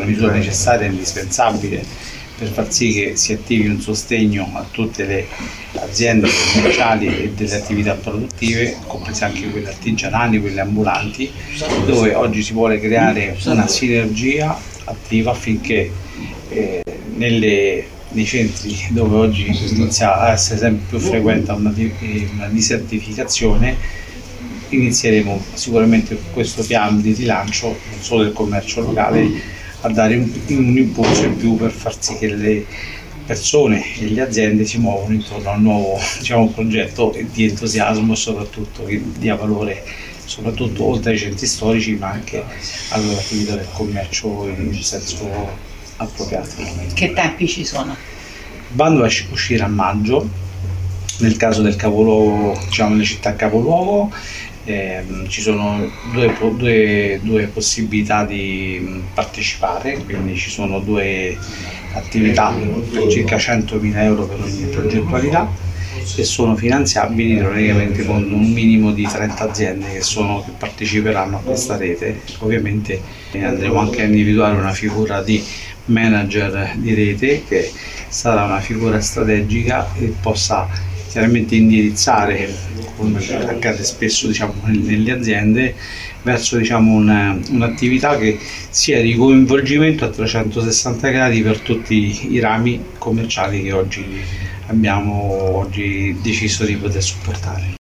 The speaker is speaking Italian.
una misura necessaria e indispensabile per far sì che si attivi un sostegno a tutte le aziende commerciali e delle attività produttive, comprese anche quelle artigianali, quelle ambulanti, dove oggi si vuole creare una sinergia attiva affinché nei centri dove oggi inizia a essere sempre più frequente una disertificazione, inizieremo sicuramente con questo piano di rilancio non solo del commercio locale, a dare un impulso in più per far sì che le persone e le aziende si muovono intorno a un nuovo progetto di entusiasmo e soprattutto che dia valore soprattutto oltre ai centri storici ma anche all'attività del commercio in senso appropriato. Che tempi ci sono? Il bando uscirà a maggio, nel caso del capoluogo, nelle città capoluogo. Ci sono due possibilità di partecipare, quindi ci sono due attività per circa 100.000 euro per ogni progettualità e sono finanziabili praticamente con un minimo di 30 aziende che parteciperanno a questa rete. Ovviamente andremo anche a individuare una figura di manager di rete che sarà una figura strategica e possa chiaramente indirizzare, come accade spesso nelle aziende, verso un'attività che sia di coinvolgimento a 360 gradi per tutti i rami commerciali che oggi abbiamo deciso di poter supportare.